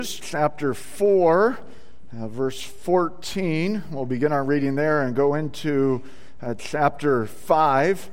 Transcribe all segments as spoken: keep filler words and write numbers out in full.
Chapter four, uh, verse fourteen. We'll begin our reading there and go into uh, chapter five.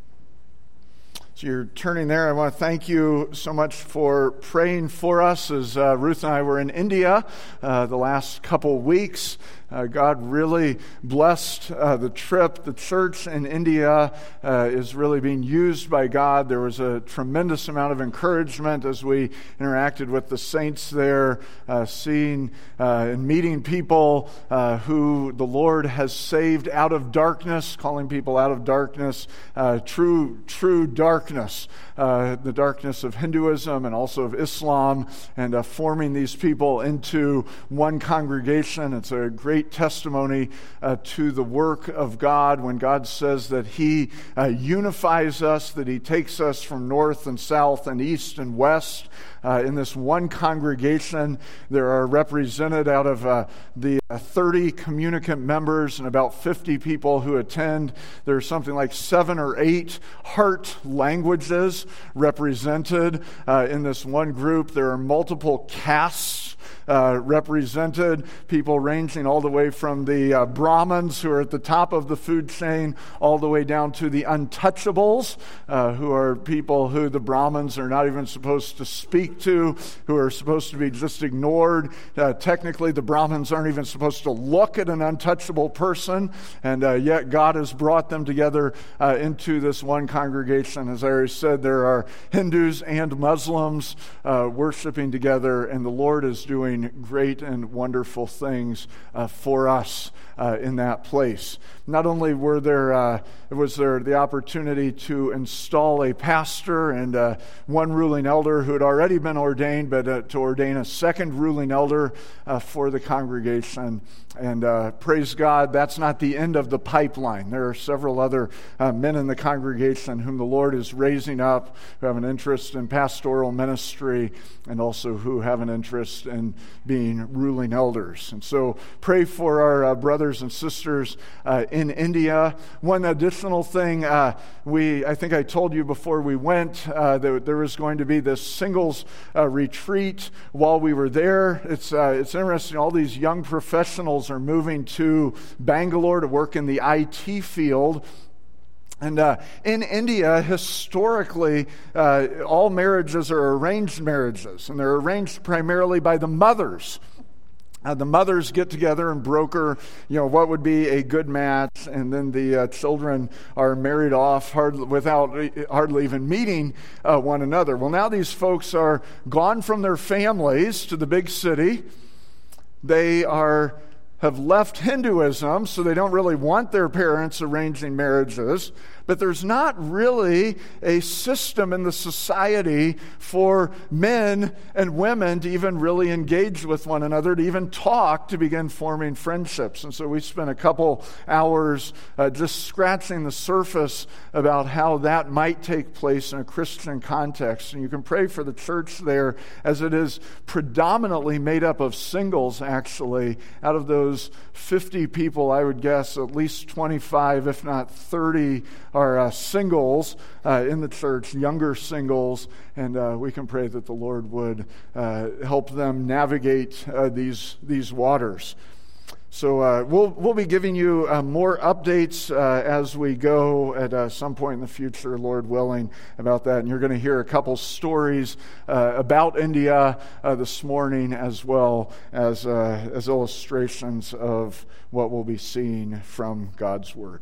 So you're turning there. I want to thank you so much for praying for us as uh, Ruth and I were in India uh, the last couple weeks. Uh, God really blessed uh, the trip. The church in India uh, is really being used by God. There was a tremendous amount of encouragement as we interacted with the saints there, uh, seeing uh, and meeting people uh, who the Lord has saved out of darkness, calling people out of darkness, uh, true, true darkness, uh, the darkness of Hinduism and also of Islam, and uh, forming these people into one congregation. It's a great testimony uh, to the work of God when God says that He uh, unifies us, that He takes us from north and south and east and west uh, in this one congregation. There are represented out of uh, the uh, thirty communicant members and about fifty people who attend. There's something like seven or eight heart languages represented uh, in this one group. There are multiple castes Uh, represented, people ranging all the way from the uh, Brahmins, who are at the top of the food chain, all the way down to the untouchables, uh, who are people who the Brahmins are not even supposed to speak to, who are supposed to be just ignored. Uh, technically, the Brahmins aren't even supposed to look at an untouchable person, and uh, yet God has brought them together uh, into this one congregation. As I already said, there are Hindus and Muslims uh, worshiping together, and the Lord is doing great and wonderful things uh, for us uh, in that place. Not only were there uh, was there the opportunity to install a pastor and uh, one ruling elder who had already been ordained, but uh, to ordain a second ruling elder uh, for the congregation. And uh, praise God, that's not the end of the pipeline. There are several other uh, men in the congregation whom the Lord is raising up, who have an interest in pastoral ministry and also who have an interest in being ruling elders. And so pray for our uh, brothers and sisters uh, in India. One additional thing, uh, we I think I told you before we went uh, that there was going to be this singles uh, retreat while we were there. It's uh, it's interesting. All these young professionals are moving to Bangalore to work in the I T field. And uh, in India, historically, uh, all marriages are arranged marriages, and they're arranged primarily by the mothers. Uh, the mothers get together and broker, you know, what would be a good match, and then the uh, children are married off hardly, without hardly even meeting uh, one another. Well, now these folks are gone from their families to the big city. They are have left Hinduism, so they don't really want their parents arranging marriages. But there's not really a system in the society for men and women to even really engage with one another, to even talk, to begin forming friendships. And so we spent a couple hours uh, just scratching the surface about how that might take place in a Christian context. And you can pray for the church there, as it is predominantly made up of singles, actually. Out of those fifty people, I would guess at least twenty-five, if not thirty, are uh, singles uh, in the church, younger singles, and uh, we can pray that the Lord would uh, help them navigate uh, these these waters. So uh, we'll we'll be giving you uh, more updates uh, as we go at uh, some point in the future, Lord willing, about that. And you're going to hear a couple stories uh, about India uh, this morning, as well as uh, as illustrations of what we'll be seeing from God's Word.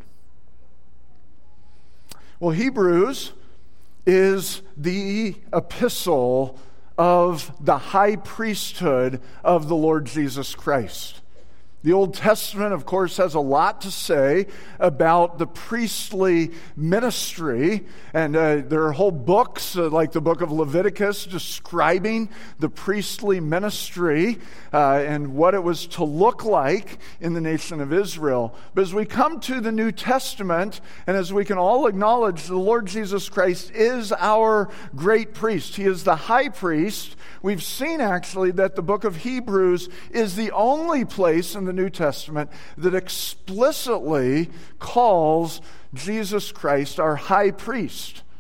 Well, Hebrews is the epistle of the high priesthood of the Lord Jesus Christ. The Old Testament, of course, has a lot to say about the priestly ministry, and uh, there are whole books, uh, like the book of Leviticus, describing the priestly ministry uh, and what it was to look like in the nation of Israel. But as we come to the New Testament, and as we can all acknowledge, the Lord Jesus Christ is our great priest. He is the high priest. We've seen, actually, that the book of Hebrews is the only place in the New Testament that explicitly calls Jesus Christ our high priest.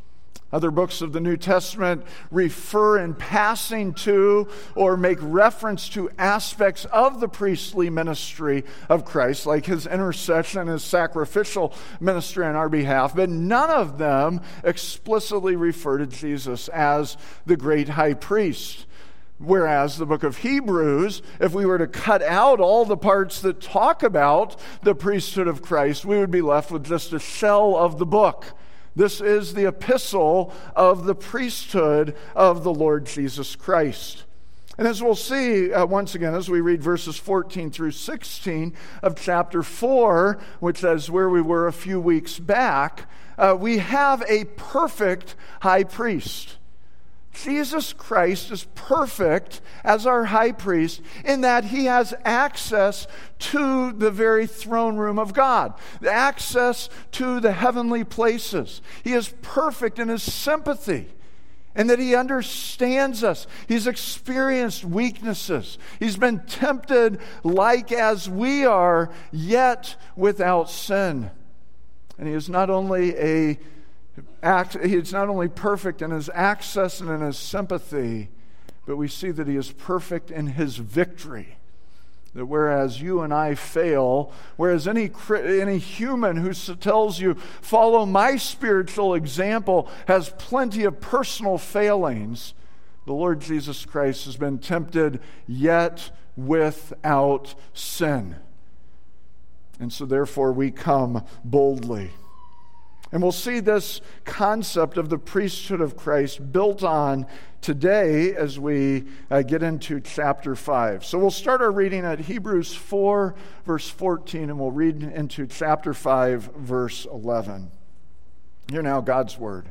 Other books of the New Testament refer in passing to or make reference to aspects of the priestly ministry of Christ, like his intercession, his sacrificial ministry on our behalf, but none of them explicitly refer to Jesus as the great high priest. Whereas the book of Hebrews, if we were to cut out all the parts that talk about the priesthood of Christ, we would be left with just a shell of the book. This is the epistle of the priesthood of the Lord Jesus Christ. And as we'll see uh, once again as we read verses fourteen through sixteen of chapter four, which is where we were a few weeks back, uh, we have a perfect high priest. Jesus Christ is perfect as our high priest in that he has access to the very throne room of God, the access to the heavenly places. He is perfect in his sympathy and that he understands us. He's experienced weaknesses. He's been tempted like as we are, yet without sin. And he is not only a Act, he's not only perfect in his access and in his sympathy, but we see that he is perfect in his victory. That whereas you and I fail, whereas any any human who tells you, follow my spiritual example, has plenty of personal failings, the Lord Jesus Christ has been tempted yet without sin. And so therefore we come boldly. And we'll see this concept of the priesthood of Christ built on today as we uh, get into chapter five. So we'll start our reading at Hebrews four, verse fourteen, and we'll read into chapter five, verse eleven. Hear now God's word.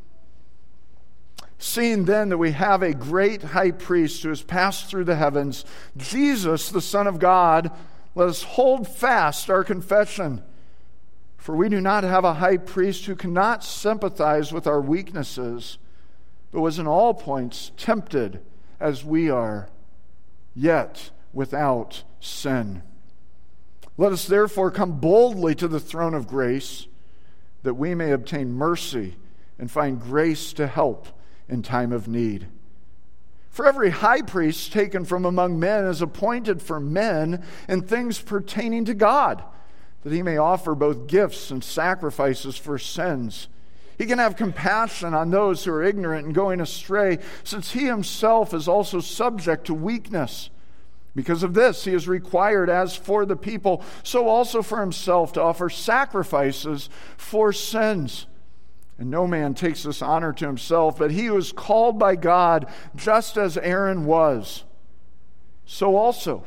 Seeing then that we have a great high priest who has passed through the heavens, Jesus, the Son of God, let us hold fast our confession. For we do not have a high priest who cannot sympathize with our weaknesses, but was in all points tempted as we are, yet without sin. Let us therefore come boldly to the throne of grace, that we may obtain mercy and find grace to help in time of need. For every high priest taken from among men is appointed for men in things pertaining to God, that he may offer both gifts and sacrifices for sins. He can have compassion on those who are ignorant and going astray, since he himself is also subject to weakness. Because of this, he is required, as for the people, so also for himself, to offer sacrifices for sins. And no man takes this honor to himself, but he who is called by God, just as Aaron was. So also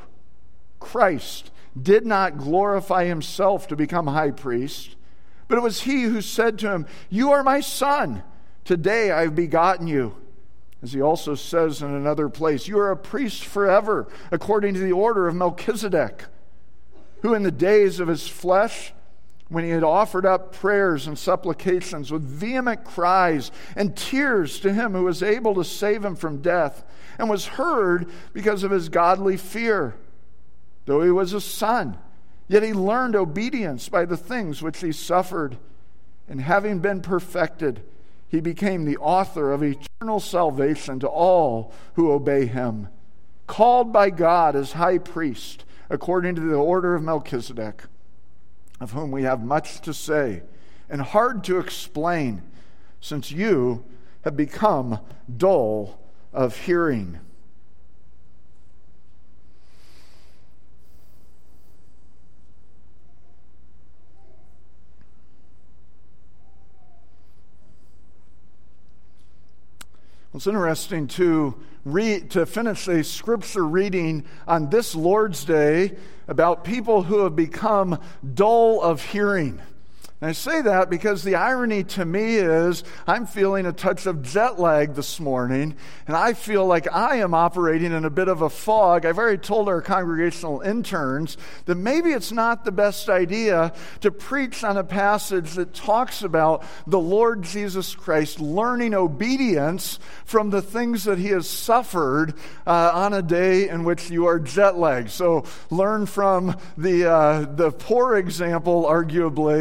Christ did not glorify himself to become high priest, but it was he who said to him, "You are my son. Today I have begotten you." As he also says in another place, "You are a priest forever, according to the order of Melchizedek, who in the days of his flesh, when he had offered up prayers and supplications with vehement cries and tears to him who was able to save him from death, and was heard because of his godly fear. Though he was a son, yet he learned obedience by the things which he suffered. And having been perfected, he became the author of eternal salvation to all who obey him, called by God as high priest, according to the order of Melchizedek, of whom we have much to say and hard to explain, since you have become dull of hearing." It's interesting to read, to finish a scripture reading on this Lord's Day about people who have become dull of hearing. And I say that because the irony to me is I'm feeling a touch of jet lag this morning, and I feel like I am operating in a bit of a fog. I've already told our congregational interns that maybe it's not the best idea to preach on a passage that talks about the Lord Jesus Christ learning obedience from the things that he has suffered uh, on a day in which you are jet lagged. So learn from the, uh, the poor example, arguably,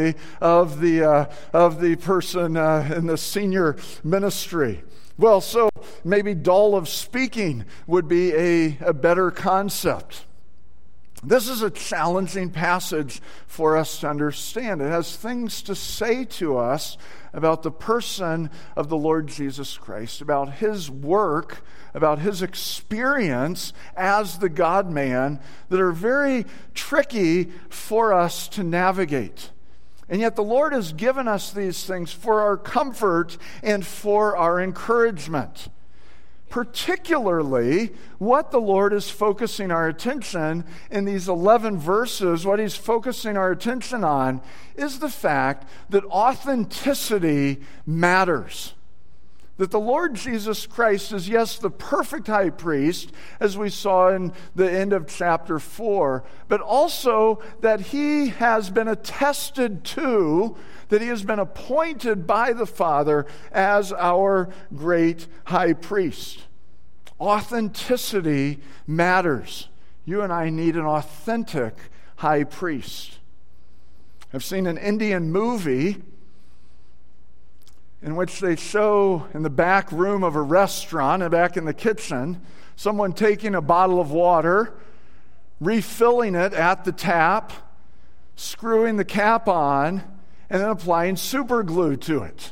of the, uh, of the person uh, in the senior ministry. Well, so maybe dull of speaking would be a, a better concept. This is a challenging passage for us to understand. It has things to say to us about the person of the Lord Jesus Christ, about his work, about his experience as the God-man that are very tricky for us to navigate. And yet the Lord has given us these things for our comfort and for our encouragement. Particularly, what the Lord is focusing our attention in these eleven verses, what he's focusing our attention on is the fact that authenticity matters. That the Lord Jesus Christ is, yes, the perfect high priest, as we saw in the end of chapter four, but also that he has been attested to, that he has been appointed by the Father as our great high priest. Authenticity matters. You and I need an authentic high priest. I've seen an Indian movie in which they show in the back room of a restaurant and back in the kitchen, someone taking a bottle of water, refilling it at the tap, screwing the cap on, and then applying super glue to it.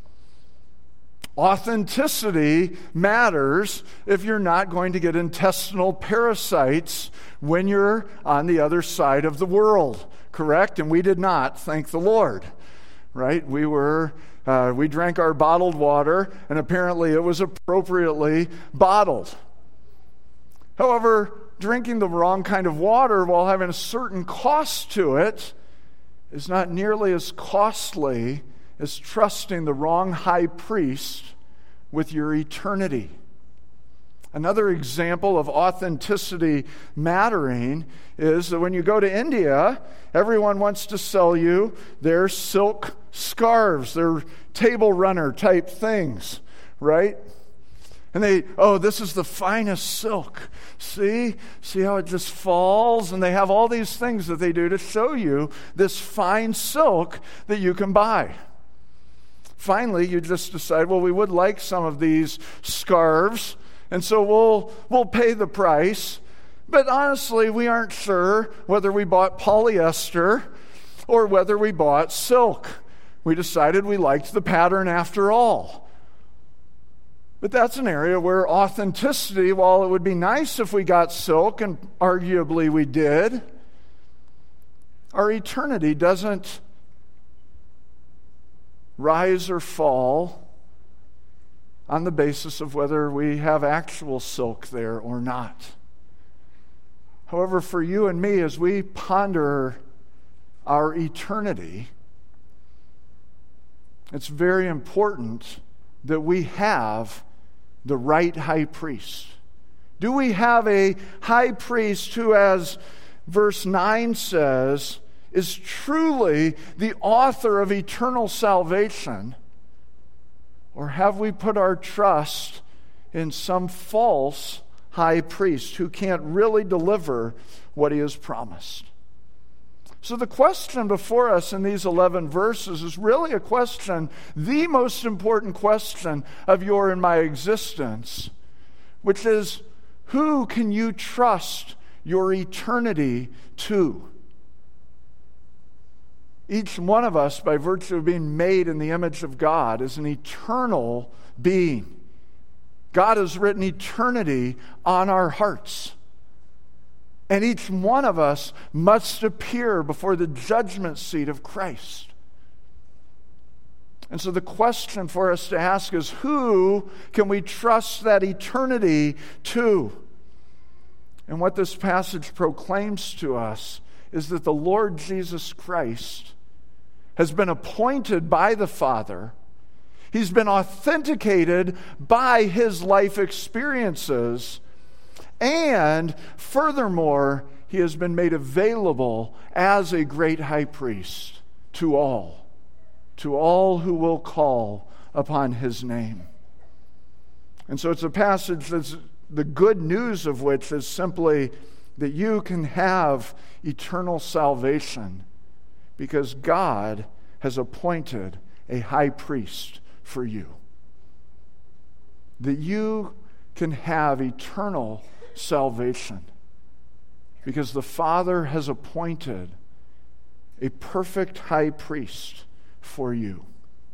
Authenticity matters if you're not going to get intestinal parasites when you're on the other side of the world, correct? And we did not, thank the Lord, right? We were... Uh, we drank our bottled water, and apparently it was appropriately bottled. However, drinking the wrong kind of water while having a certain cost to it is not nearly as costly as trusting the wrong high priest with your eternity. Another example of authenticity mattering is that when you go to India, everyone wants to sell you their silk scarves, their table runner type things, right? And they, oh, this is the finest silk. See? See how it just falls? And they have all these things that they do to show you this fine silk that you can buy. Finally, you just decide, well, we would like some of these scarves, and so we'll we'll pay the price. But honestly, we aren't sure whether we bought polyester or whether we bought silk. We decided we liked the pattern after all. But that's an area where authenticity, while it would be nice if we got silk, and arguably we did, our eternity doesn't rise or fall on the basis of whether we have actual silk there or not. However, for you and me, as we ponder our eternity, it's very important that we have the right high priest. Do we have a high priest who, as verse nine says, is truly the author of eternal salvation? Or have we put our trust in some false high priest who can't really deliver what he has promised? So the question before us in these eleven verses is really a question, the most important question of your and my existence, which is, who can you trust your eternity to? Each one of us, by virtue of being made in the image of God, is an eternal being. God has written eternity on our hearts. And each one of us must appear before the judgment seat of Christ. And so the question for us to ask is, who can we trust that eternity to? And what this passage proclaims to us is that the Lord Jesus Christ has been appointed by the Father. He's been authenticated by his life experiences. And furthermore, he has been made available as a great high priest to all, to all who will call upon his name. And so it's a passage that's the good news of which is simply that you can have eternal salvation because God has appointed a high priest for you, that you can have eternal salvation, because the Father has appointed a perfect high priest for you.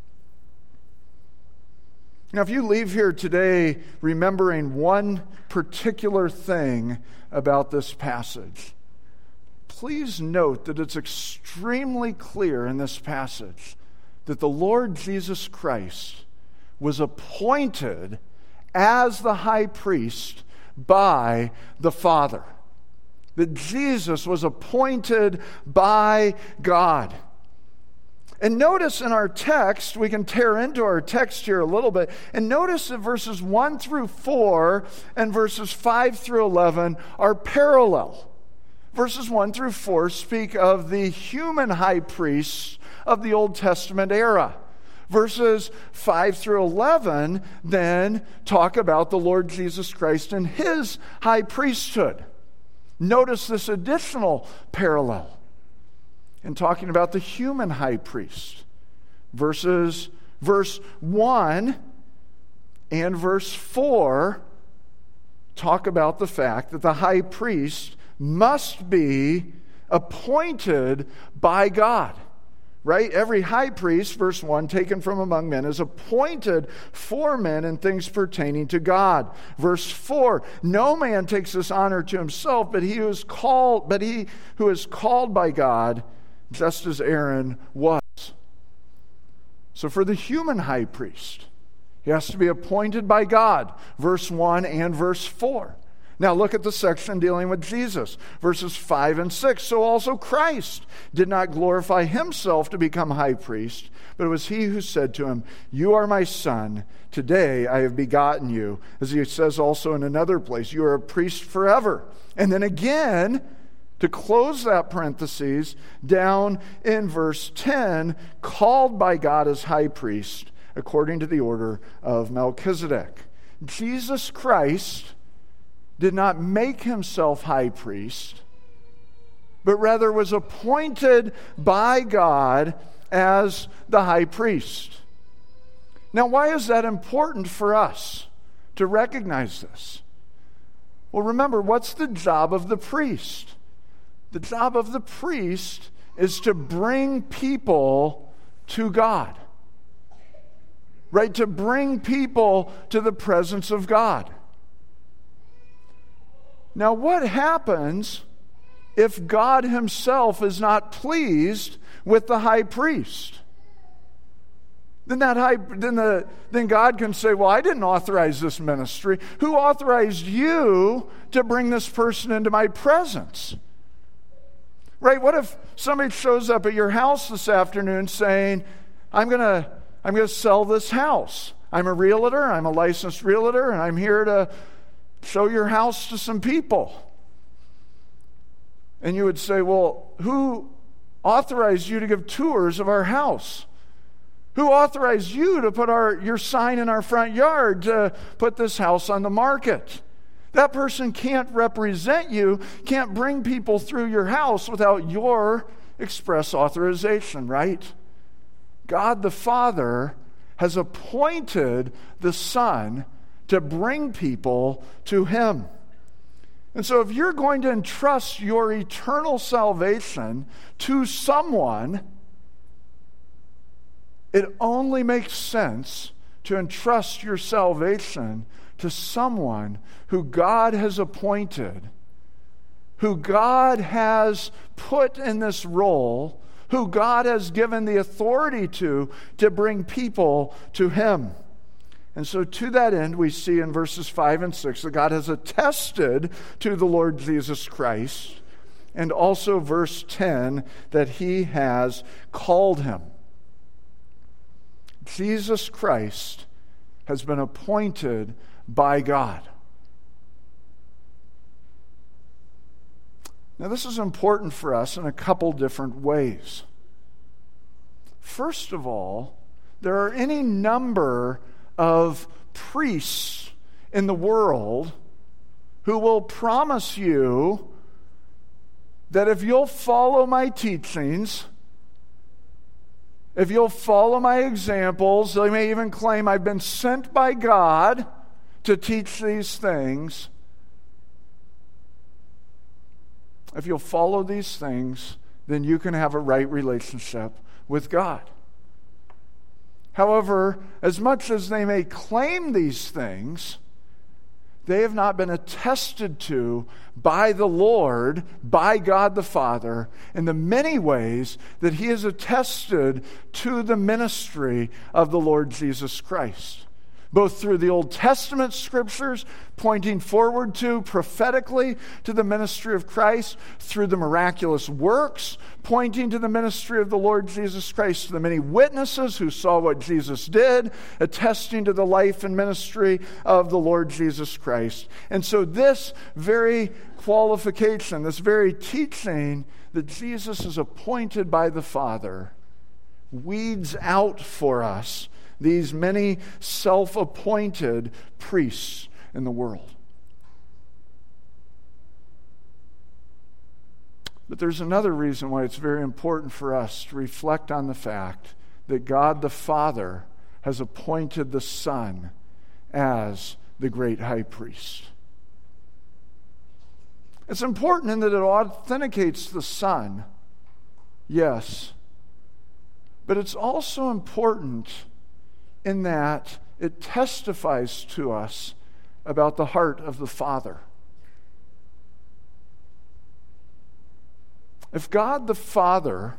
Now, if you leave here today remembering one particular thing about this passage, please note that it's extremely clear in this passage that the Lord Jesus Christ was appointed as the high priest by the Father. That Jesus was appointed by God. And notice in our text, we can tear into our text here a little bit, and notice that verses one through four and verses five through eleven are parallel. Verses one through four speak of the human high priests of the Old Testament era. Verses five through eleven then talk about the Lord Jesus Christ and his high priesthood. Notice this additional parallel in talking about the human high priest. Verses, verse one and verse four talk about the fact that the high priest must be appointed by God. Right? Every high priest, verse one, taken from among men, is appointed for men in things pertaining to God. Verse four, no man takes this honor to himself, but he who is called, but he who is called by God, just as Aaron was. So for the human high priest, he has to be appointed by God, verse one and verse four. Now look at the section dealing with Jesus, verses five and six. So also Christ did not glorify himself to become high priest, but it was he who said to him, "You are my son, today I have begotten you." As he says also in another place, "You are a priest forever." And then again, to close that parenthesis, down in verse ten, called by God as high priest, according to the order of Melchizedek. Jesus Christ did not make himself high priest, but rather was appointed by God as the high priest. Now, why is that important for us to recognize this? Well, remember, what's the job of the priest? The job of the priest is to bring people to God. Right? To bring people to the presence of God. Now, what happens if God himself is not pleased with the high priest? Then that high, then the then God can say, "Well, I didn't authorize this ministry. Who authorized you to bring this person into my presence?" Right? What if somebody shows up at your house this afternoon saying, "I'm gonna I'm gonna sell this house. I'm a realtor. I'm a licensed realtor, and I'm here to show your house to some people." And you would say, "Well, who authorized you to give tours of our house? Who authorized you to put our your sign in our front yard to put this house on the market?" That person can't represent you, can't bring people through your house without your express authorization, right? God the Father has appointed the Son to bring people to him. And so if you're going to entrust your eternal salvation to someone, it only makes sense to entrust your salvation to someone who God has appointed, who God has put in this role, who God has given the authority to, to bring people to him. And so to that end, we see in verses five and six that God has attested to the Lord Jesus Christ, and also verse ten that he has called him. Jesus Christ has been appointed by God. Now, this is important for us in a couple different ways. First of all, there are any number of priests in the world who will promise you that if you'll follow my teachings, if you'll follow my examples, they may even claim I've been sent by God to teach these things. If you'll follow these things, then you can have a right relationship with God. However, as much as they may claim these things, they have not been attested to by the Lord, by God the Father, in the many ways that He has attested to the ministry of the Lord Jesus Christ. Both through the Old Testament scriptures, pointing forward to, prophetically, to the ministry of Christ, through the miraculous works, pointing to the ministry of the Lord Jesus Christ, to the many witnesses who saw what Jesus did, attesting to the life and ministry of the Lord Jesus Christ. And so this very qualification, this very teaching that Jesus is appointed by the Father, weeds out for us these many self-appointed priests in the world. But there's another reason why it's very important for us to reflect on the fact that God the Father has appointed the Son as the great high priest. It's important in that it authenticates the Son, yes, but it's also important in that it testifies to us about the heart of the Father. If God the Father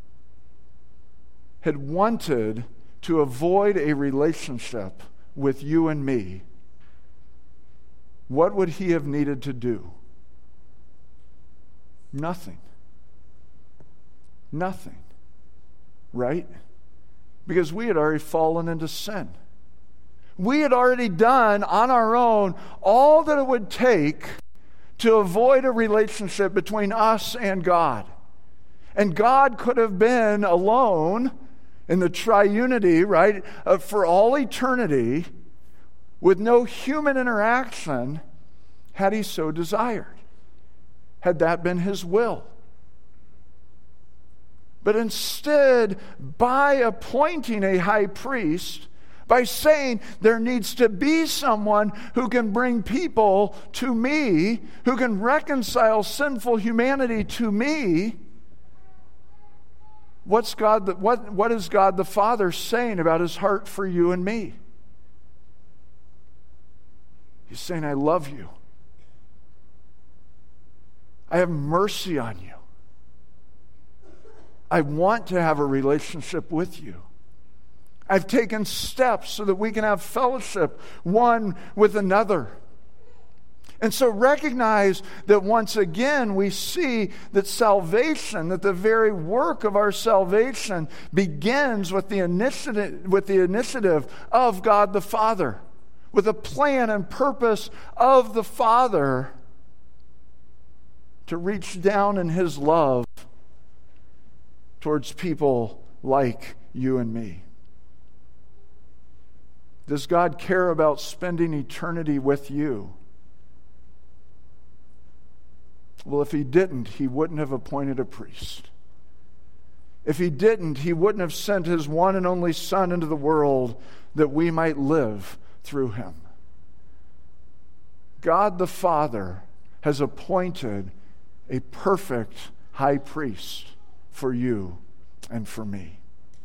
had wanted to avoid a relationship with you and me, what would He have needed to do? Nothing. Nothing. Right? Because we had already fallen into sin. We had already done on our own all that it would take to avoid a relationship between us and God. And God could have been alone in the triunity, right, uh, for all eternity, with no human interaction, had He so desired, had that been His will. But instead, by appointing a high priest, by saying there needs to be someone who can bring people to me, who can reconcile sinful humanity to me, what's God the, what, what is God the Father saying about His heart for you and me? He's saying, I love you. I have mercy on you. I want to have a relationship with you. I've taken steps so that we can have fellowship one with another. And so recognize that once again we see that salvation, that the very work of our salvation begins with the initiative, with the initiative of God the Father, with a plan and purpose of the Father to reach down in His love towards people like you and me. Does God care about spending eternity with you? Well, if He didn't, He wouldn't have appointed a priest. If He didn't, He wouldn't have sent His one and only Son into the world that we might live through Him. God the Father has appointed a perfect high priest for you and for me.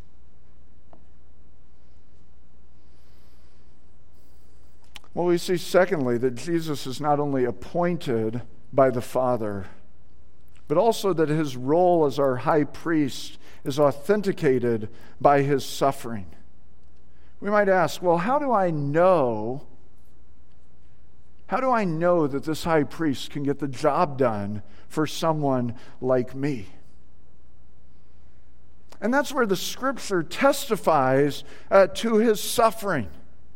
Well, we see secondly that Jesus is not only appointed by the Father, but also that His role as our high priest is authenticated by His suffering. We might ask, well, how do I know How do I know that this high priest can get the job done for someone like me? And that's where the Scripture testifies uh, to His suffering.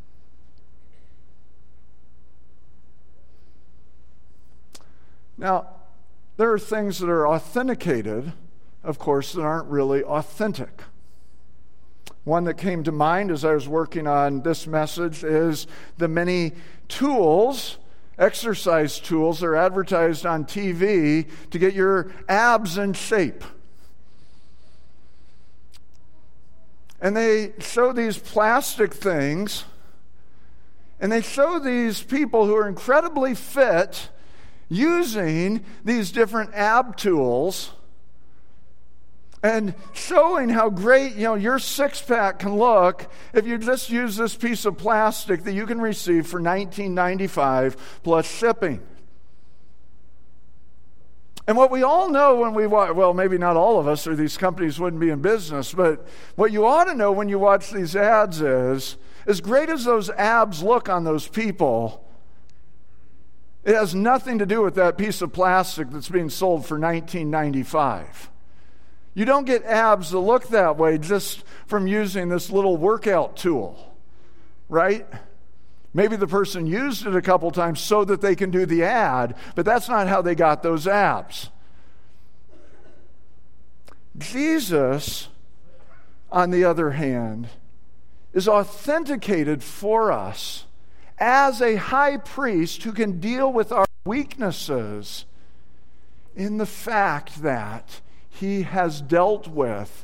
Now, there are things that are authenticated, of course, that aren't really authentic. One that came to mind as I was working on this message is the many tools, exercise tools, that are advertised on T V to get your abs in shape. And they show these plastic things, and they show these people who are incredibly fit using these different ab tools and showing how great, you know, your six-pack can look if you just use this piece of plastic that you can receive for nineteen ninety-five dollars plus shipping. And what we all know when we watch, well, maybe not all of us, or these companies wouldn't be in business, but what you ought to know when you watch these ads is, as great as those abs look on those people, it has nothing to do with that piece of plastic that's being sold for nineteen ninety-five dollars. You don't get abs that look that way just from using this little workout tool, right? Maybe the person used it a couple times so that they can do the ad, but that's not how they got those abs. Jesus, on the other hand, is authenticated for us as a high priest who can deal with our weaknesses in the fact that he has dealt with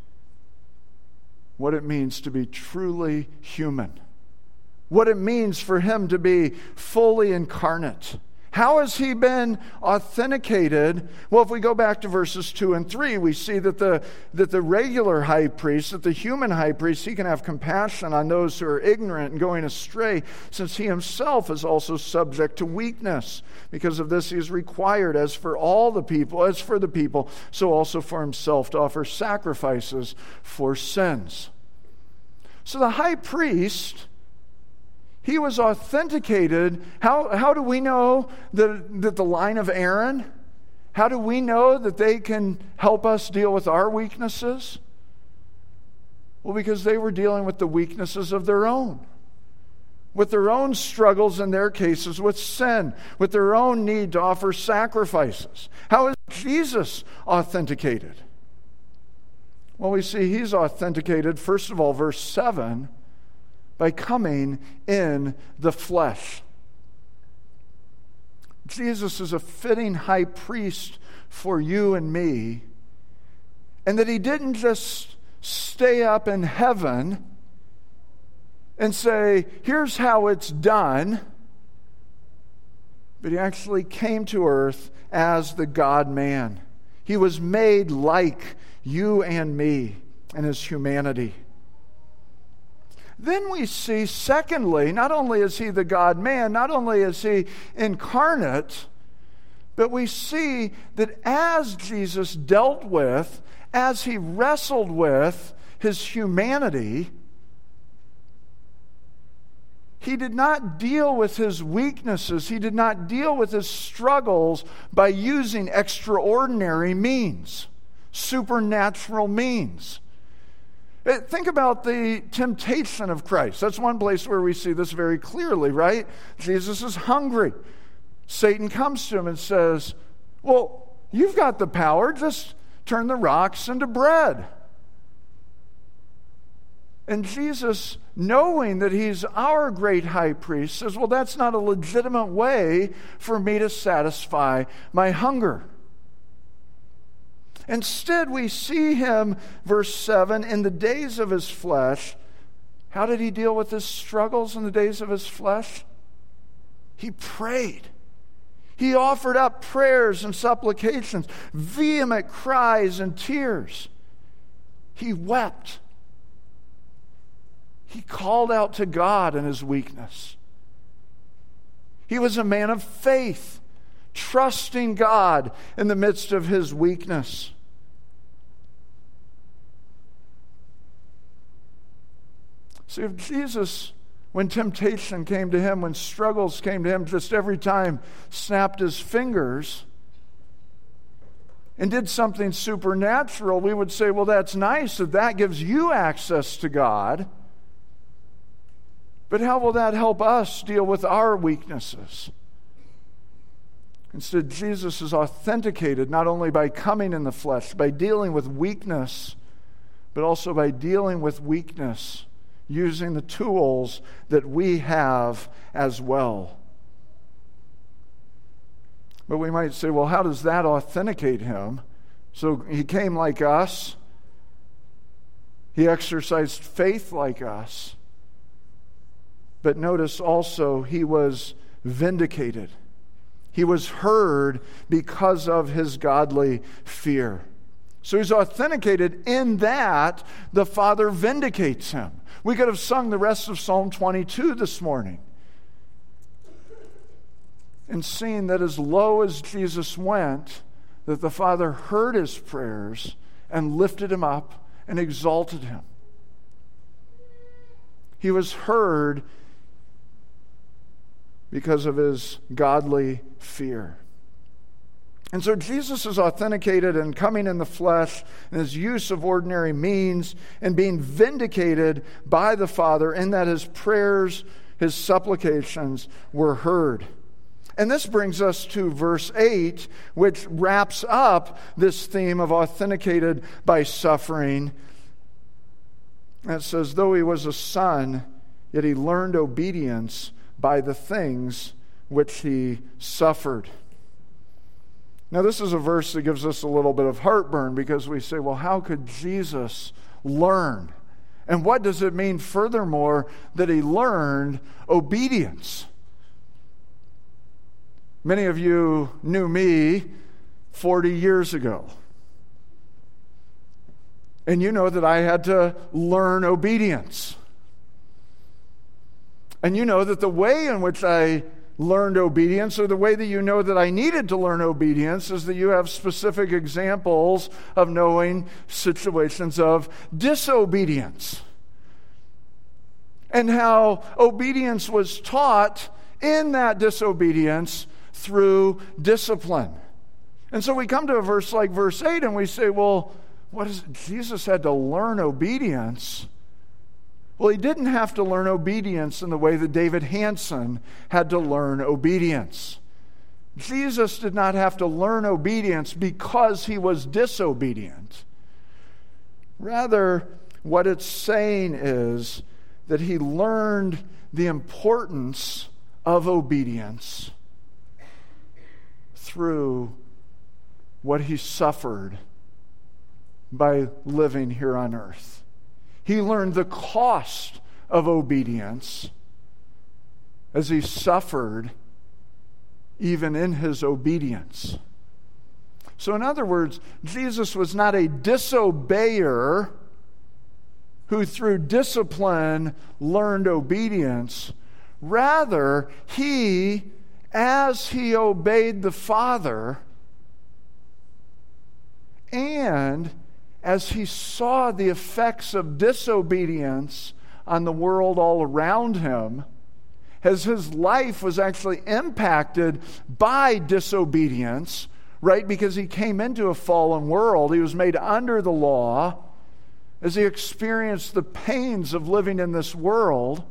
what it means to be truly human, what it means for him to be fully incarnate. How has he been authenticated? Well, if we go back to verses two and three, we see that the, that the regular high priest, that the human high priest, he can have compassion on those who are ignorant and going astray, since he himself is also subject to weakness. Because of this, he is required, as for all the people, as for the people, so also for himself, to offer sacrifices for sins. So the high priest, he was authenticated. How, how do we know that, that the line of Aaron, how do we know that they can help us deal with our weaknesses? Well, because they were dealing with the weaknesses of their own, with their own struggles in their cases with sin, with their own need to offer sacrifices. How is Jesus authenticated? Well, we see he's authenticated, first of all, verse seven, by coming in the flesh. Jesus is a fitting high priest for you and me, and that he didn't just stay up in heaven and say, here's how it's done, but he actually came to earth as the God-man. He was made like you and me in his humanity. Then we see, secondly, not only is he the God-man, not only is he incarnate, but we see that as Jesus dealt with, as he wrestled with his humanity, he did not deal with his weaknesses, he did not deal with his struggles by using extraordinary means, supernatural means. Think about the temptation of Christ. That's one place where we see this very clearly, right? Jesus is hungry. Satan comes to him and says, well, you've got the power, just turn the rocks into bread. And Jesus, knowing that he's our great high priest, says, well, that's not a legitimate way for me to satisfy my hunger. Instead, we see him, verse seven, in the days of his flesh. How did he deal with his struggles in the days of his flesh? He prayed. He offered up prayers and supplications, vehement cries and tears. He wept. He called out to God in his weakness. He was a man of faith, trusting God in the midst of his weakness. See, if Jesus, when temptation came to him, when struggles came to him, just every time snapped his fingers and did something supernatural, we would say, well, that's nice that that gives you access to God. But how will that help us deal with our weaknesses? Instead, Jesus is authenticated not only by coming in the flesh, by dealing with weakness, but also by dealing with weakness using the tools that we have as well. But we might say, well, how does that authenticate him? So he came like us. He exercised faith like us. But notice also, he was vindicated. He was heard because of his godly fear. So he's authenticated in that the Father vindicates him. We could have sung the rest of Psalm twenty-two this morning. And seeing that as low as Jesus went, that the Father heard his prayers and lifted him up and exalted him. He was heard because of his godly fear. And so Jesus is authenticated in coming in the flesh, and his use of ordinary means, and being vindicated by the Father in that his prayers, his supplications were heard. And this brings us to verse eight, which wraps up this theme of authenticated by suffering. And it says, though he was a son, yet he learned obedience by the things which he suffered. Now, this is a verse that gives us a little bit of heartburn because we say, well, how could Jesus learn? And what does it mean, furthermore, that he learned obedience? Many of you knew me forty years ago. And you know that I had to learn obedience. And you know that the way in which I learned obedience, or the way that you know that I needed to learn obedience, is that you have specific examples of knowing situations of disobedience. And how obedience was taught in that disobedience through discipline. And so we come to a verse like verse eight and we say, well, what is it? Jesus had to learn obedience. Well, he didn't have to learn obedience in the way that David Hanson had to learn obedience. Jesus did not have to learn obedience because he was disobedient. Rather, what it's saying is that he learned the importance of obedience through what he suffered by living here on earth. He learned the cost of obedience as he suffered even in his obedience. So in other words, Jesus was not a disobeyer who through discipline learned obedience. Rather, he, as he obeyed the Father, and as he saw the effects of disobedience on the world all around him, as his life was actually impacted by disobedience, right? Because he came into a fallen world. He was made under the law. As he experienced the pains of living in this world,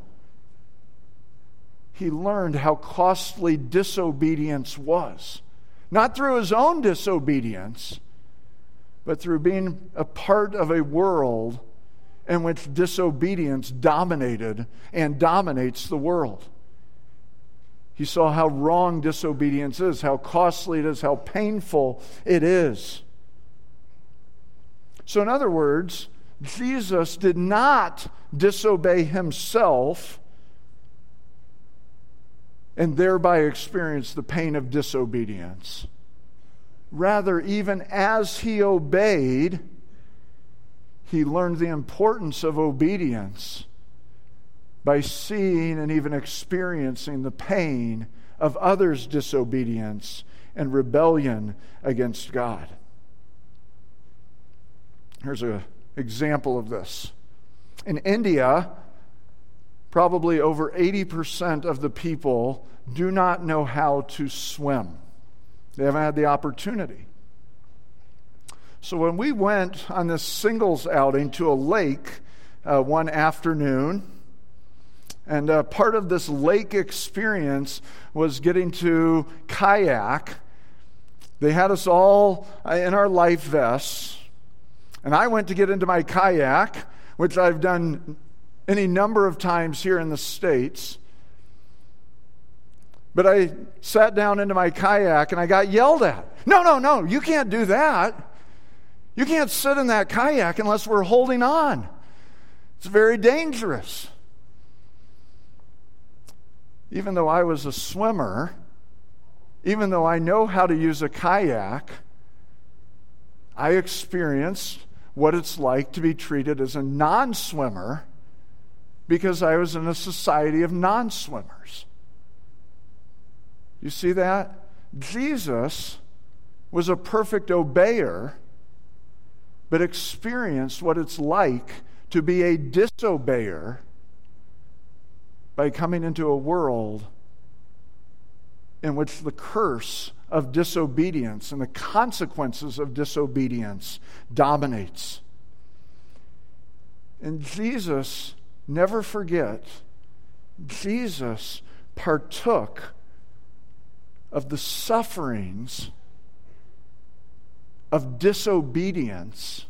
he learned how costly disobedience was. Not through his own disobedience, but through being a part of a world in which disobedience dominated and dominates the world. He saw how wrong disobedience is, how costly it is, how painful it is. So in other words, Jesus did not disobey himself and thereby experience the pain of disobedience. Rather, even as he obeyed, he learned the importance of obedience by seeing and even experiencing the pain of others' disobedience and rebellion against God. Here's an example of this. In India, probably over eighty percent of the people do not know how to swim. They haven't had the opportunity. So when we went on this singles outing to a lake uh, one afternoon, and uh, part of this lake experience was getting to kayak, they had us all in our life vests, and I went to get into my kayak, which I've done any number of times here in the States. But I sat down into my kayak and I got yelled at. No, no, no, you can't do that. You can't sit in that kayak unless we're holding on. It's very dangerous. Even though I was a swimmer, even though I know how to use a kayak, I experienced what it's like to be treated as a non-swimmer because I was in a society of non-swimmers. You see that? Jesus was a perfect obeyer, but experienced what it's like to be a disobeyer by coming into a world in which the curse of disobedience and the consequences of disobedience dominates. And Jesus, never forget, Jesus partook of the sufferings of disobedience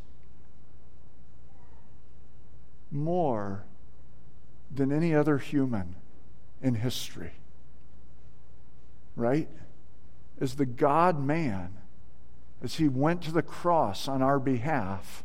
more than any other human in history. Right? As the God-man, as he went to the cross on our behalf,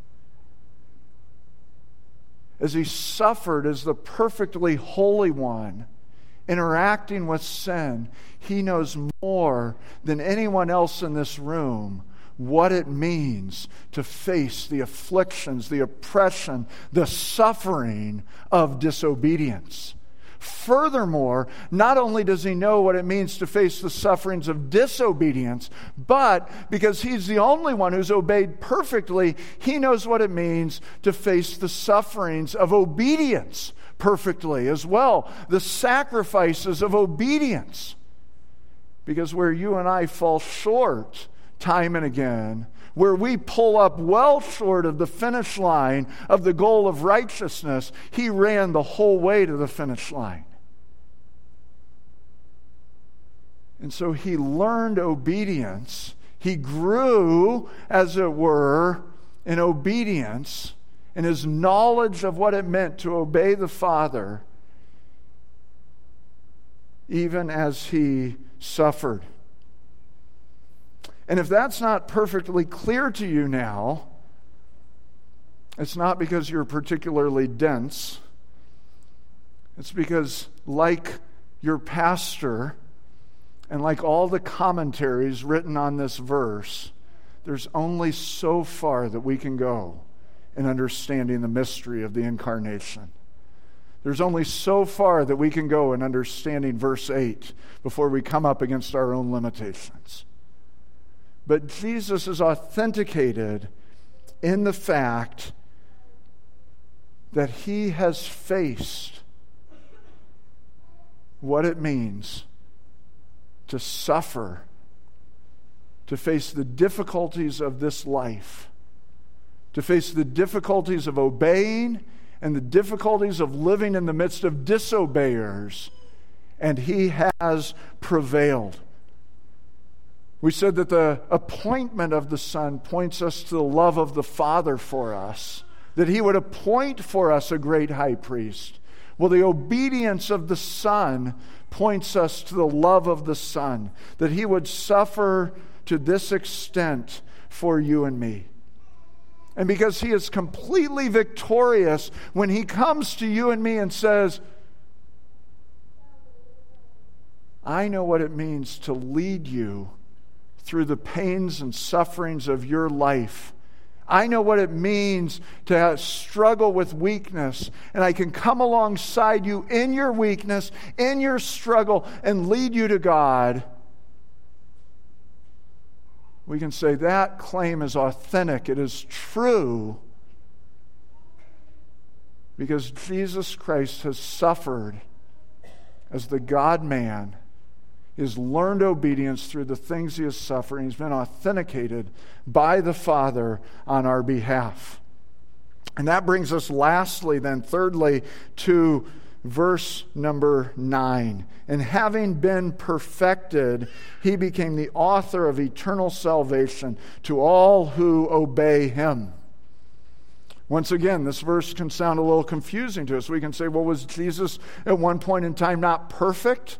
as he suffered as the perfectly holy one, interacting with sin, he knows more than anyone else in this room what it means to face the afflictions, the oppression, the suffering of disobedience. Furthermore, not only does he know what it means to face the sufferings of disobedience, but because he's the only one who's obeyed perfectly, he knows what it means to face the sufferings of obedience perfectly as well, the sacrifices of obedience. Because where you and I fall short time and again, where we pull up well short of the finish line of the goal of righteousness, he ran the whole way to the finish line. And so he learned obedience. He grew, as it were, in obedience, in his knowledge of what it meant to obey the Father, even as he suffered. And if that's not perfectly clear to you now, it's not because you're particularly dense. It's because, like your pastor and like all the commentaries written on this verse, there's only so far that we can go in understanding the mystery of the incarnation. There's only so far that we can go in understanding verse eight before we come up against our own limitations. But Jesus is authenticated in the fact that he has faced what it means to suffer, to face the difficulties of this life, to face the difficulties of obeying and the difficulties of living in the midst of disobeyers, and he has prevailed. We said that the appointment of the Son points us to the love of the Father for us, that he would appoint for us a great high priest. Well, the obedience of the Son points us to the love of the Son, that he would suffer to this extent for you and me. And because he is completely victorious, when he comes to you and me and says, I know what it means to lead you through the pains and sufferings of your life. I know what it means to struggle with weakness, and I can come alongside you in your weakness, in your struggle, and lead you to God. We can say that claim is authentic. It is true because Jesus Christ has suffered as the God-man. He has learned obedience through the things he has suffered. He's been authenticated by the Father on our behalf. And that brings us lastly, then thirdly, to verse number nine. And having been perfected, he became the author of eternal salvation to all who obey him. Once again, this verse can sound a little confusing to us. We can say, well, was Jesus at one point in time not perfect?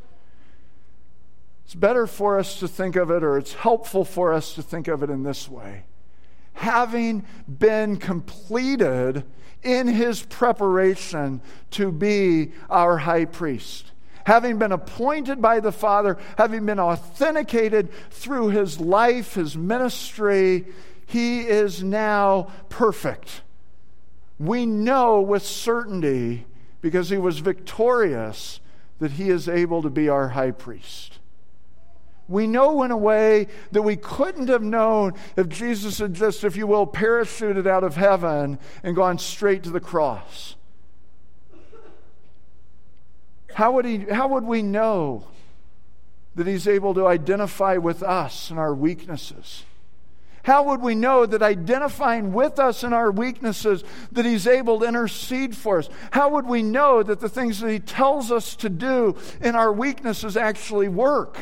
It's better for us to think of it, or it's helpful for us to think of it in this way. having been completed in his preparation to be our high priest. Having been appointed by the Father, having been authenticated through his life, his ministry, he is now perfect. We know with certainty, because he was victorious, that he is able to be our high priest. We know in a way that we couldn't have known if Jesus had just, if you will, parachuted out of heaven and gone straight to the cross. How would he, how would we know that he's able to identify with us and our weaknesses? How would we know that identifying with us in our weaknesses, that he's able to intercede for us? How would we know that the things that he tells us to do in our weaknesses actually work?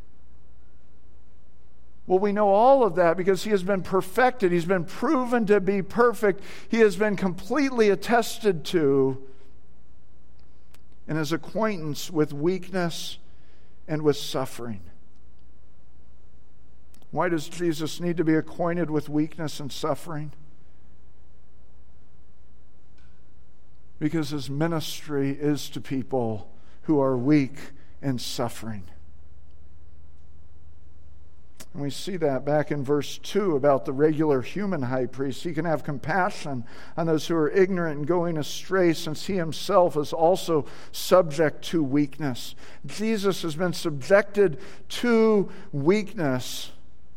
Well, we know all of that because he has been perfected. He's been proven to be perfect. He has been completely attested to in his acquaintance with weakness and with suffering. Why does Jesus need to be acquainted with weakness and suffering? Because his ministry is to people who are weak and suffering. And we see that back in verse two about the regular human high priest. He can have compassion on those who are ignorant and going astray, since he himself is also subject to weakness. Jesus has been subjected to weakness,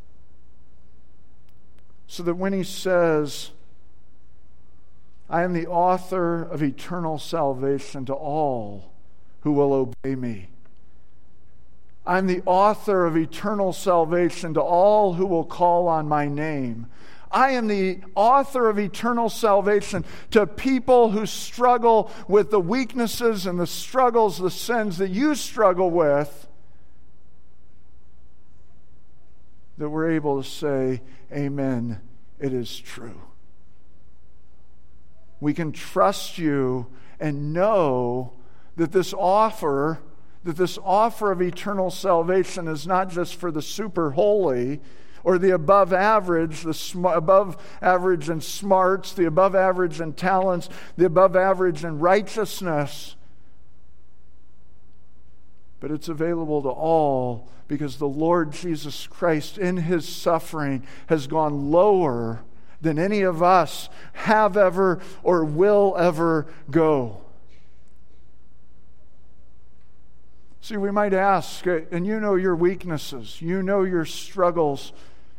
so that when he says, I am the author of eternal salvation to all who will obey me. I'm the author of eternal salvation to all who will call on my name. I am the author of eternal salvation to people who struggle with the weaknesses and the struggles, the sins that you struggle with, that we're able to say, amen, it is true. We can trust you and know that this offer that this offer of eternal salvation is not just for the super holy or the above average, the sm- above average in smarts, the above average in talents, the above average in righteousness. But it's available to all because the Lord Jesus Christ in his suffering has gone lower than any of us have ever or will ever go. See, we might ask, and you know your weaknesses, you know your struggles.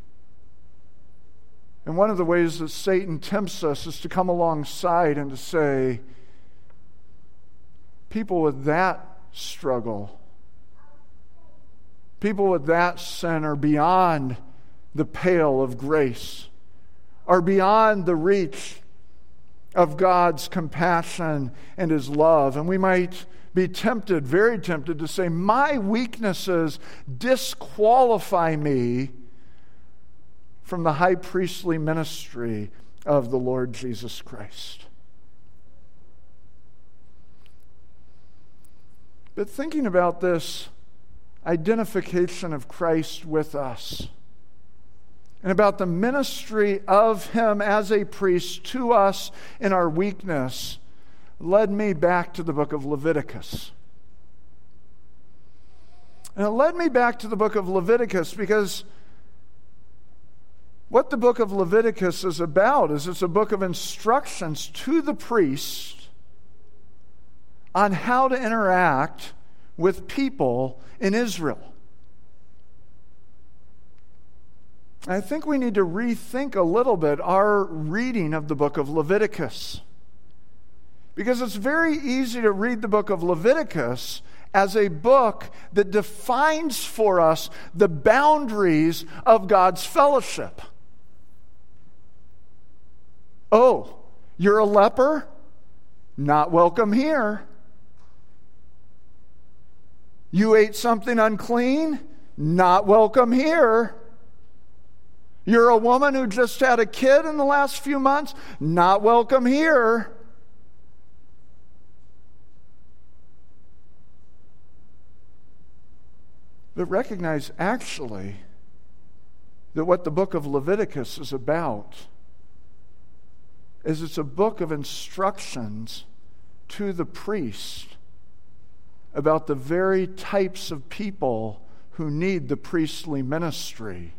And one of the ways that Satan tempts us is to come alongside and to say, people with that struggle, people with that sin are beyond the pale of grace, are beyond the reach of God's compassion and his love. And we might be tempted, very tempted, to say, my weaknesses disqualify me from the high priestly ministry of the Lord Jesus Christ. But thinking about this identification of Christ with us, and about the ministry of him as a priest to us in our weakness, led me back to the book of Leviticus. And it led me back to the book of Leviticus because what the book of Leviticus is about is it's a book of instructions to the priest on how to interact with people in Israel. I think we need to rethink a little bit our reading of the book of Leviticus. Because it's very easy to read the book of Leviticus as a book that defines for us the boundaries of God's fellowship. Oh, you're a leper? Not welcome here. You ate something unclean? Not welcome here. You're a woman who just had a kid in the last few months? Not welcome here. But recognize, actually, that what the book of Leviticus is about is it's a book of instructions to the priest about the very types of people who need the priestly ministry,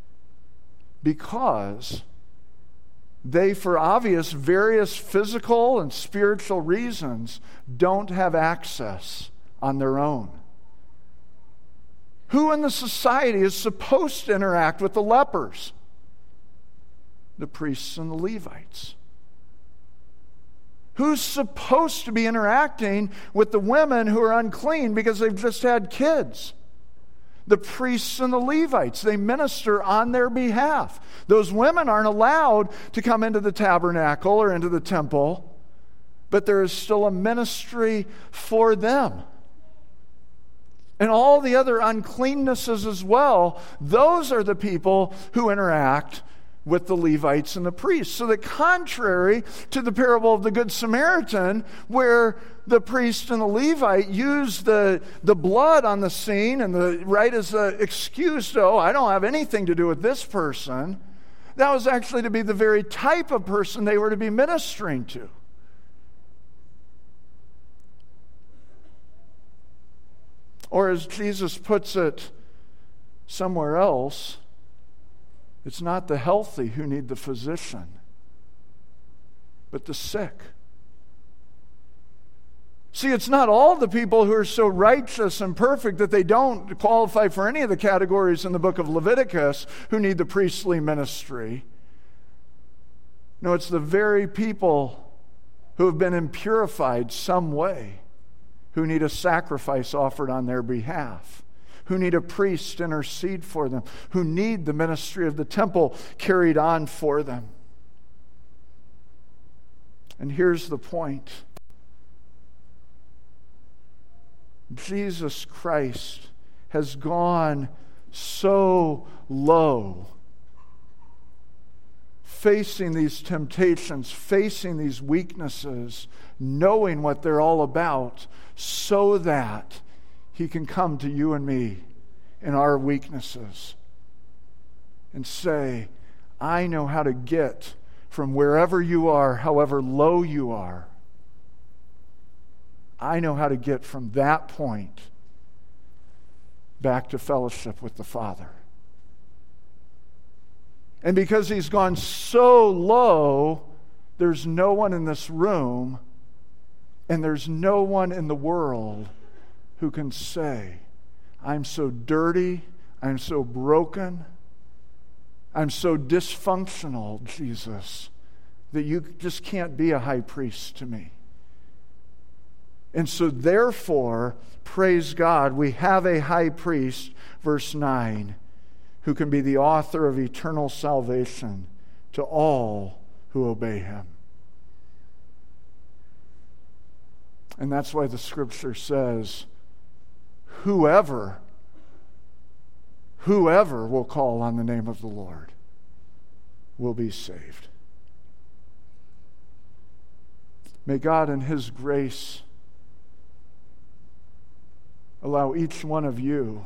because they, for obvious various physical and spiritual reasons, don't have access on their own. Who in the society is supposed to interact with the lepers? The priests and the Levites. Who's supposed to be interacting with the women who are unclean because they've just had kids? The priests and the Levites. They minister on their behalf. Those women aren't allowed to come into the tabernacle or into the temple, but there is still a ministry for them. And all the other uncleannesses as well, those are the people who interact with the Levites and the priests. So that contrary to the parable of the Good Samaritan, where the priest and the Levite use the, the blood on the scene and the right as an excuse to, oh, I don't have anything to do with this person, that was actually to be the very type of person they were to be ministering to. Or as Jesus puts it somewhere else, it's not the healthy who need the physician, but the sick. See, it's not all the people who are so righteous and perfect that they don't qualify for any of the categories in the book of Leviticus who need the priestly ministry. No, it's the very people who have been impurified some way, who need a sacrifice offered on their behalf, who need a priest intercede for them, who need the ministry of the temple carried on for them. And here's the point. Jesus Christ has gone so low, facing these temptations, facing these weaknesses, knowing what they're all about, so that He can come to you and me in our weaknesses and say, I know how to get from wherever you are, however low you are, I know how to get from that point back to fellowship with the Father. And because He's gone so low, there's no one in this room and there's no one in the world who can say, I'm so dirty, I'm so broken, I'm so dysfunctional, Jesus, that you just can't be a high priest to me. And so therefore, praise God, we have a high priest, verse nine, who can be the author of eternal salvation to all who obey Him. And that's why the Scripture says, whoever, whoever will call on the name of the Lord will be saved. May God in His grace allow each one of you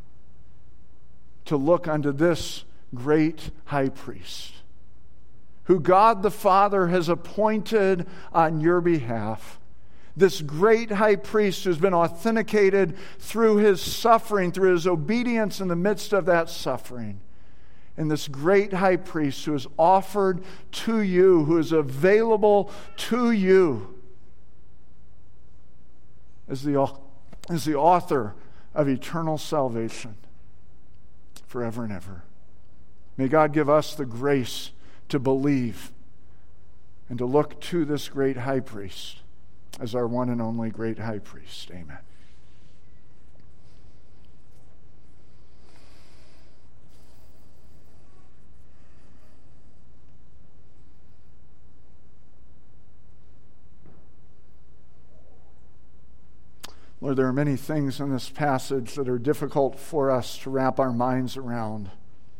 to look unto this great high priest, who God the Father has appointed on your behalf. This great high priest who's been authenticated through His suffering, through His obedience in the midst of that suffering. And this great high priest who is offered to you, who is available to you as the, as the author of eternal salvation forever and ever. May God give us the grace to believe and to look to this great high priest as our one and only great high priest. Amen. Lord, there are many things in this passage that are difficult for us to wrap our minds around.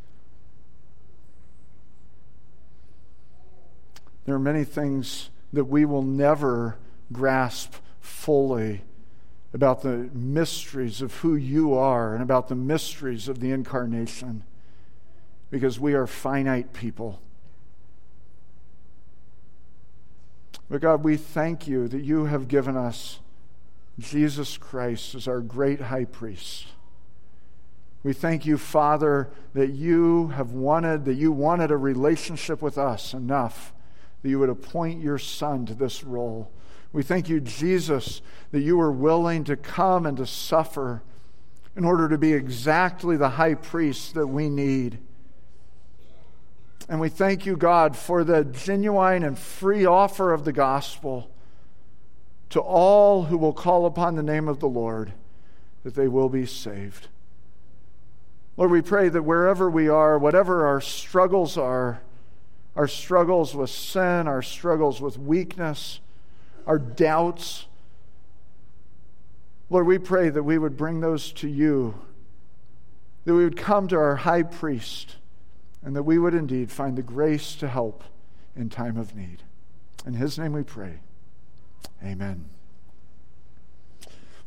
There are many things that we will never grasp fully about the mysteries of who you are and about the mysteries of the incarnation. because we are finite people. But God, we thank you that you have given us Jesus Christ as our great high priest. We thank you, Father, that you have wanted, that you wanted a relationship with us enough that you would appoint your Son to this role. We thank you, Jesus, that you were willing to come and to suffer in order to be exactly the high priest that we need. And we thank you, God, for the genuine and free offer of the gospel to all who will call upon the name of the Lord, that they will be saved. Lord, we pray that wherever we are, whatever our struggles are, our struggles with sin, our struggles with weakness, our doubts, Lord, we pray that we would bring those to you, that we would come to our high priest, and that we would indeed find the grace to help in time of need. In his name we pray. Amen.